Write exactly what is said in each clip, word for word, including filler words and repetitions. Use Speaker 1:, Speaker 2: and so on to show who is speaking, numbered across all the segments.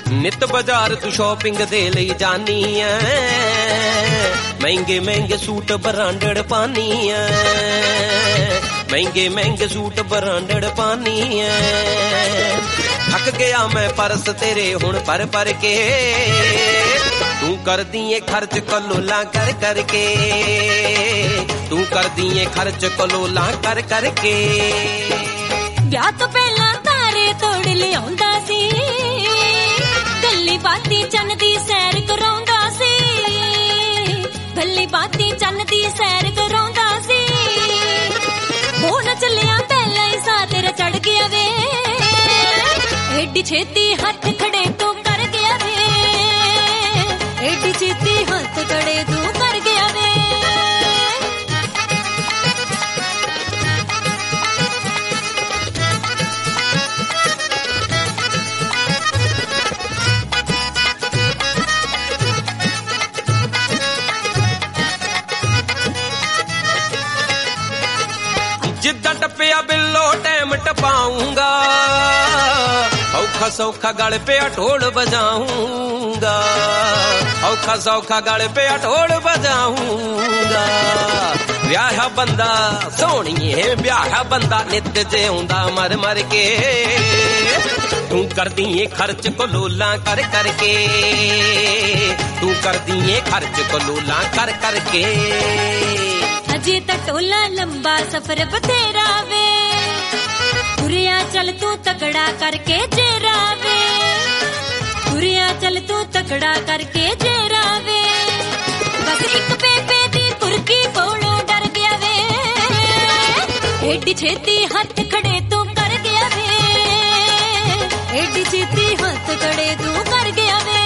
Speaker 1: नित बाजार तू शॉपिंग दे लई जानी है, महंगे महंगे सूट ब्रांडेड पानी है, महंगे महंगे सूट ब्रांडेड पानी है। थक गया मैं परस तेरे हुण पर पर के, तू कर दिए खर्च कलोला कर करके, तू कर दिए खर्च कलोला कर करके।
Speaker 2: ब्याह तो पहला तारे तोड़ लियाउंदा सी, गल्ली बाती चन्न दी सैर कराउंदा सी, गल्ली बाती चन्न दी सैर कराउंदा सी। हो न चलिया पहला ही सा तेरा चढ़ गया वे, एडी छेती हाथ खड़े तू कर गया वे, एडी छेती हाथ खड़े तू कर गया वे।
Speaker 1: जिद्दां टप्पिया बिल्लो टैम टपाऊंगा, औखा सौखा गल पे ढोल बजाऊंगा, औखा सौखा गल पे ढोल बजाऊंगा। ब्याह बंदा सोहणीए ब्याह बंदा नित जिउंदा मर मर के, तू कर दिए खर्च कलोला कर करके, तू कर दिए खर्च कलोला कर करके।
Speaker 2: अजे त टोला लंबा सफर बथेरा वे, तुरिया चल तू तकड़ा करके जेरा वे, तुरिया चल तू तकड़ा करके जेरा वे। बस एक बेबे दी तुरकी कोलों डर गया वे, एडी छेती हाथ खड़े तू कर गया वे, एडी छेती हाथ खड़े तू कर गया वे।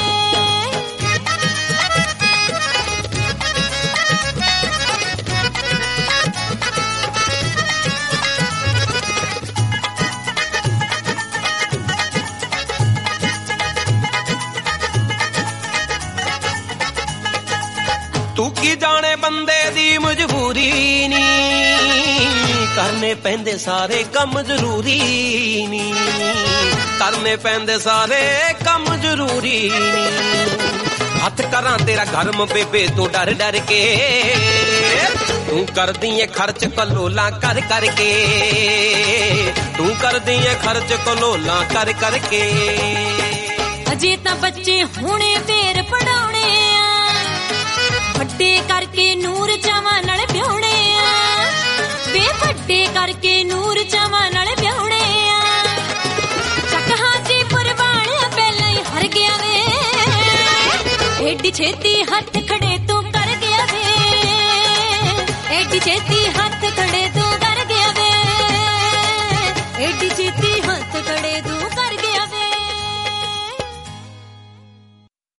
Speaker 1: तू की जाने बंदे दी मजबूरी नी, करने पैंदे सारे कम जरूरी नी, करने पैंदे सारे कम जरूरी नी। हथ करां तेरा गर्म बेबे तू डर डर के, तू कर दिए खर्च कलोला कर करके, तू कर दिए खर्च कलोला कर करके।
Speaker 2: अजे तां बच्चे हुणे फेर पढ़ाउणे आ, ਵੱਡੇ करके ਨੂਰ ਚਾਵਾਂ ਨਾਲ ਵਿਆਹੁਣੇ ਆ, ਵੇ ਵੱਡੇ ਕਰਕੇ ਨੂਰ ਚਾਵਾਂ ਨਾਲ ਵਿਆਹੁਣੇ ਆ। ਚੱਕ ਹਾਜੀਪੁਰ ਵਾਲਿਆ ਪਹਿਲਾਂ ਹੀ ਹਰ ਗਿਆ ਵੇ, ਏਡੀ ਛੇਤੀ ਹੱਥ ਖੜੇ ਤੂੰ ਕਰ ਗਿਆ ਵੇ, ਏਡੀ ਛੇਤੀ ਹੱਥ ਖੜੇ